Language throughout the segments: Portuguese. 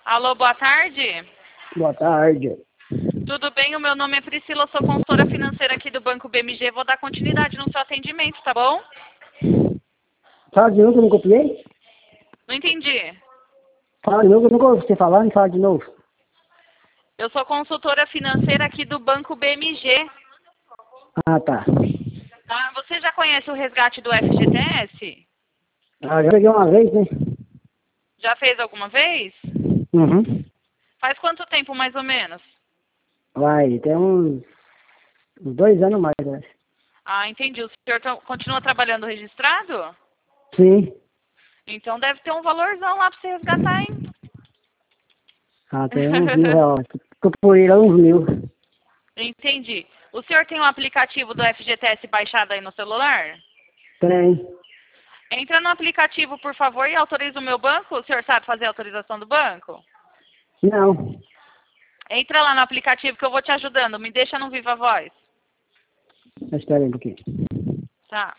Alô, boa tarde. Boa tarde. Tudo bem? O meu nome é Priscila, eu sou consultora financeira aqui do Banco BMG. Vou dar continuidade no seu atendimento, tá bom? Fala de novo que eu não copiei? Não entendi. Fala de novo que eu nunca ouvi você falando, fala de novo. Eu sou consultora financeira aqui do Banco BMG. Ah, tá. Tá? Você já conhece o resgate do FGTS? Ah, já peguei uma vez, né? Já fez alguma vez? Uhum. Faz quanto tempo, mais ou menos? Vai, tem uns 2 anos mais, né? Ah, entendi. O senhor continua trabalhando registrado? Sim. Então deve ter um valorzão lá para você resgatar, hein? Ah, tem uns R$ 1.000. Ficou por ir uns 1.000. Entendi. O senhor tem um aplicativo do FGTS baixado aí no celular? Tem. Entra no aplicativo, por favor, e autoriza o meu banco. O senhor sabe fazer a autorização do banco? Não. Entra lá no aplicativo que eu vou te ajudando. Me deixa no Viva Voz. Espera aí um pouquinho. Tá.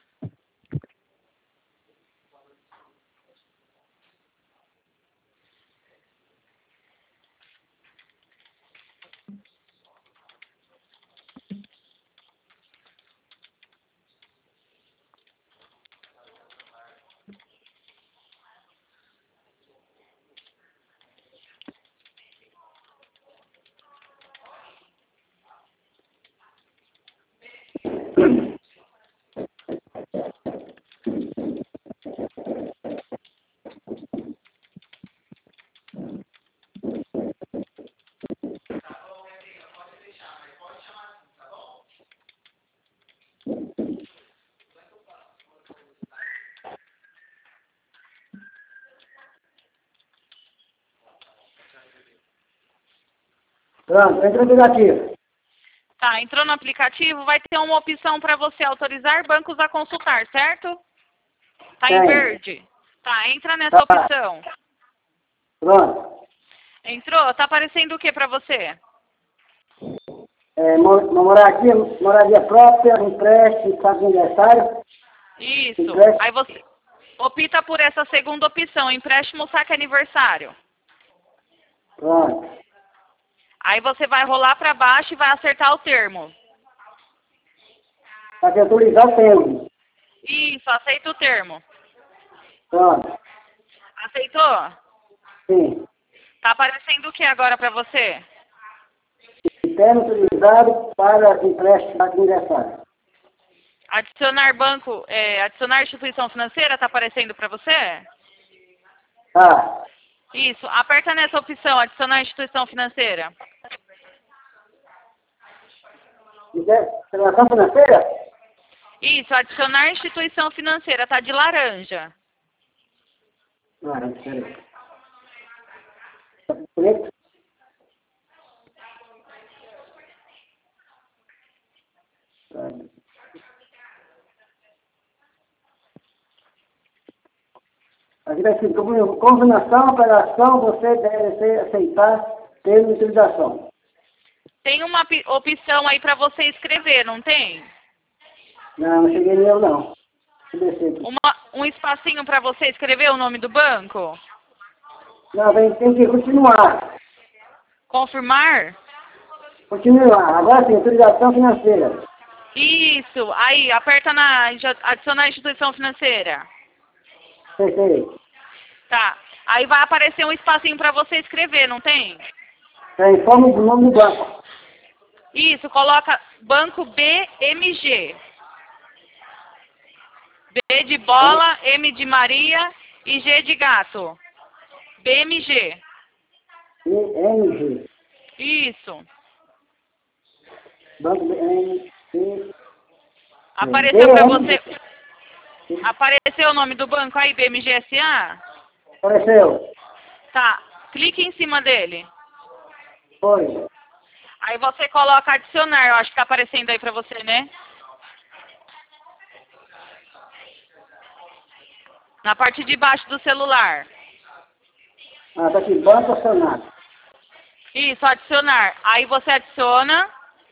Pronto, entra no aplicativo. Tá, entrou no aplicativo, vai ter uma opção para você autorizar bancos a consultar, certo? Tá em Tem. verde. Tá, entra nessa Tá. opção. Pronto. Entrou? Tá aparecendo o que para você? Uma moradia própria, empréstimo, sabe de aniversário. Isso. Empréstimo. Aí você opta por essa segunda opção, empréstimo saque aniversário. Pronto. Aí você vai rolar para baixo e vai acertar o termo. Para te autorizar o termo. Isso, aceita o termo. Pronto. Aceitou? Sim. Tá aparecendo o que agora para você? Termo utilizado para empréstimo de aniversário. Adicionar banco, adicionar instituição financeira, tá aparecendo para você? Tá. Isso, aperta nessa opção, adicionar instituição financeira. Relação financeira? Isso, adicionar instituição financeira, tá de laranja. Não, peraí. Tá preto? Aqui está escrito, como confirmação, operação, você deve aceitar termo de utilização. Tem uma opção aí para você escrever, não tem? Não, não cheguei nele não. Deixa eu descer aqui. Um espacinho para você escrever o nome do banco? Não, tem que continuar. Confirmar? Continuar. Agora sim, utilização financeira. Isso, aí, aperta na adicionar instituição financeira. Sei. Tá, aí vai aparecer um espacinho para você escrever, não tem? Informe o nome do banco. Isso, coloca Banco BMG. B de bola, M de Maria e G de gato. BMG. BMG. Isso. Banco BMG. Apareceu para você. Apareceu o nome do banco aí, BMGSA? Apareceu. Tá. Clique em cima dele. Foi. Aí você coloca adicionar. Eu acho que tá aparecendo aí para você, né? Na parte de baixo do celular. Ah, tá aqui, banco acionado. Isso, adicionar. Aí você adiciona.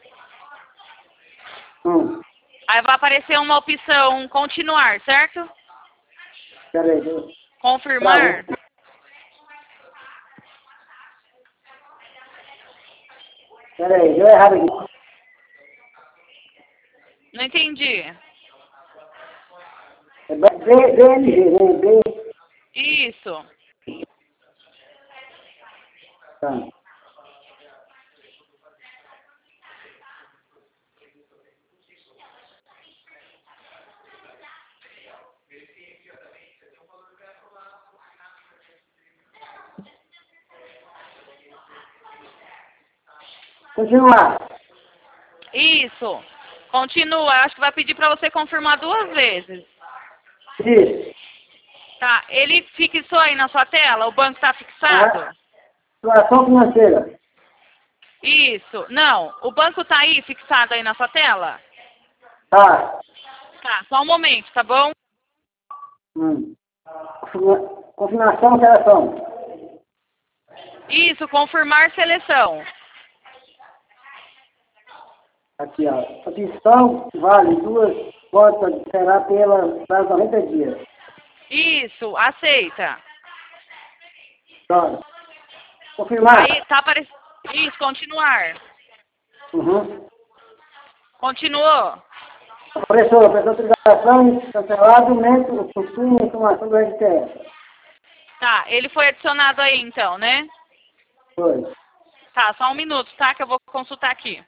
Aí vai aparecer uma opção continuar, certo? Peraí. Confirmar. Peraí, deu errado aqui. Não entendi. É BMG, né? B. Isso. Tá. Continuar. Isso. Continua. Acho que vai pedir para você confirmar 2 vezes. Isso. Tá. Ele fixou aí na sua tela? O banco está fixado? Situação financeira. Isso. Não. O banco tá aí fixado aí na sua tela? Tá. Tá. Só um momento, tá bom? Confirmação, seleção. Isso. Confirmar seleção. Aqui, ó. Opção vale 2 cotas, será pela prazo 90 dias. Isso. Aceita. Pronto. Confirmar. Aí tá aparecendo. Isso. Continuar. Uhum. Continuou. Professor, autorização, cancelado, aumento, consumo, informação do STF. Tá. Ele foi adicionado aí então, né? Foi. Tá. Só um minuto, tá? Que eu vou consultar aqui.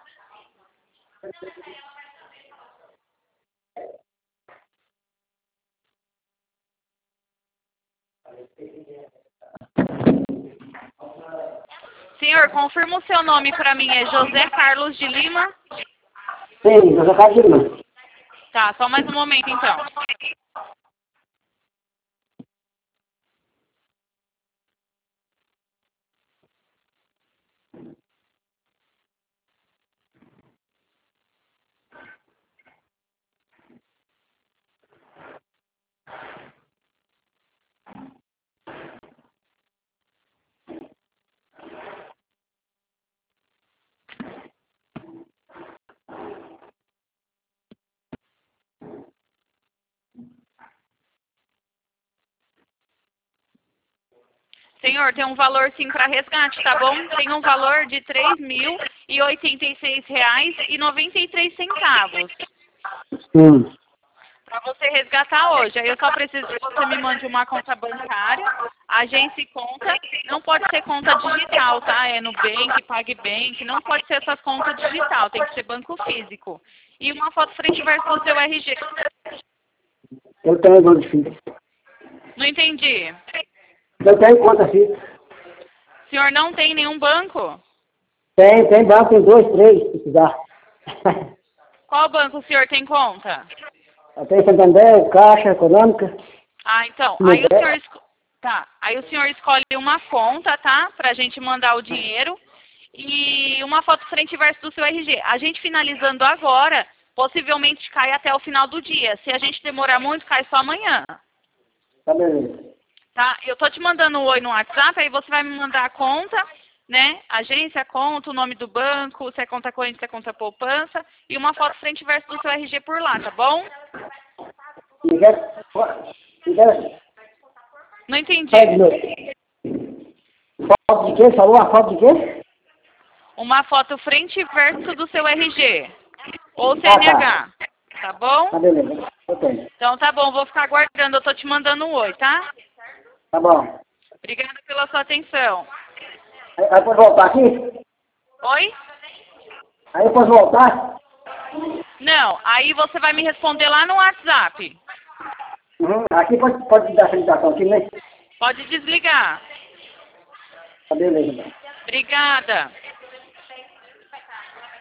Senhor, confirma o seu nome para mim. É José Carlos de Lima? Sim, José Carlos de Lima. Tá, só mais um momento então. Senhor, tem um valor sim para resgate, tá bom? Tem um valor de R$ 3.086,93. Para você resgatar hoje. Aí eu só preciso que você me mande uma conta bancária, agência e conta. Não pode ser conta digital, tá? É Nubank, PagBank. Não pode ser essas contas digital. Tem que ser banco físico. E uma foto frente e verso do seu RG. Eu tenho conta fixa. Não entendi. Eu tenho conta fixa. O senhor não tem nenhum banco? Tem banco, tem 2, 3, se precisar. Qual banco o senhor tem conta? Eu tenho Santander, Caixa Econômica. Ah, então. Nubank. Aí o senhor escolhe uma conta, tá? Pra gente mandar o dinheiro. E uma foto frente e verso do seu RG. A gente finalizando agora, possivelmente cai até o final do dia. Se a gente demorar muito, cai só amanhã. Tá beleza. Tá? Eu tô te mandando um oi no WhatsApp, aí você vai me mandar a conta, né? Agência, conta, o nome do banco, se é conta corrente, se é conta poupança, e uma foto frente e verso do seu RG por lá, tá bom? Miguel. Não entendi. Foto de quê? Falou uma foto de quê? Uma foto frente e verso do seu RG. Ou CNH. Tá bom? Tá beleza. Eu tenho. Então tá bom, vou ficar aguardando. Eu tô te mandando um oi, tá? Tá bom. Obrigada pela sua atenção. Aí posso voltar aqui? Oi? Aí eu posso voltar? Não, aí você vai me responder lá no WhatsApp. Uhum. Aqui pode dar aceitação aqui, né? Pode desligar. Tá beleza, então. Obrigada.